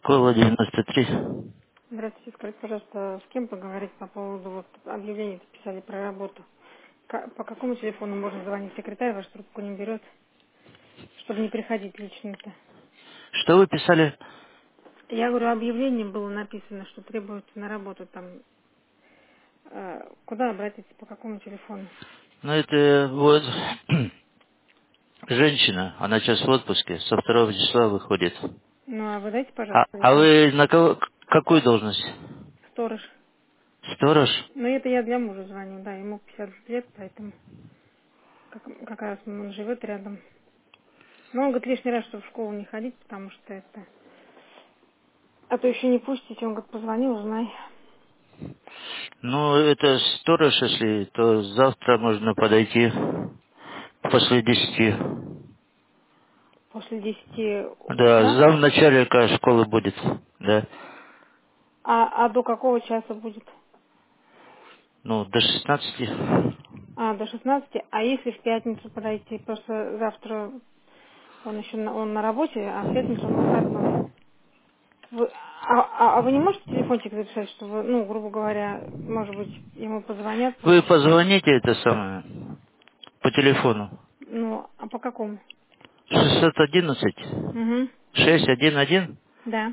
Школа 93. Здравствуйте, скажите, пожалуйста, с кем поговорить по поводу вот объявления писали про работу? По какому телефону можно звонить? Секретарь вашу трубку не берет, чтобы не приходить лично-то. Что вы писали? Я говорю, объявление было написано, что требуется на работу там. Куда обратиться, по какому телефону? Ну, это вот женщина, она сейчас в отпуске, со 2 числа выходит. Ну, а вы дайте, А, пожалуйста, а телефон. вы на кого, какую должность? Сторож. Сторож? Ну, это я для мужа звоню, да, ему 50 лет, поэтому как раз он живет рядом. Но он говорит лишний раз, чтобы в школу не ходить, потому что это... А то еще не пустите, он говорит, позвони, узнай. Ну, это сторож, если, то завтра можно подойти после 10. После 10 Да, утра. замначальника школы будет, да. А до какого часа будет? Ну, до 16. До 16. А если в пятницу подойти? Просто завтра он еще он на работе, а в пятницу он выходной. А вы не можете телефончик записать, чтобы, ну, грубо говоря, может быть, ему позвонят? Вы позвоните это самое по телефону. Ну, а по какому? 611 Угу. 611 Да.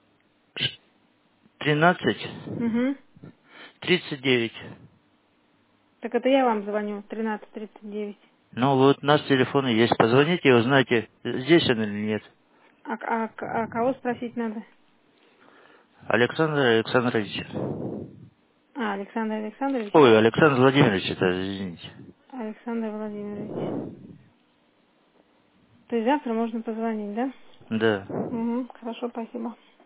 13 Угу. 39. Так это я вам звоню, 13:39. Ну вот у нас телефоны есть. Позвоните и узнайте, здесь он или нет. А кого спросить надо? Александр Александрович. Александр Александрович? Ой, Александр Владимирович, это, извините. Александр Владимирович. То есть завтра можно позвонить, да? Да. Угу, хорошо, спасибо.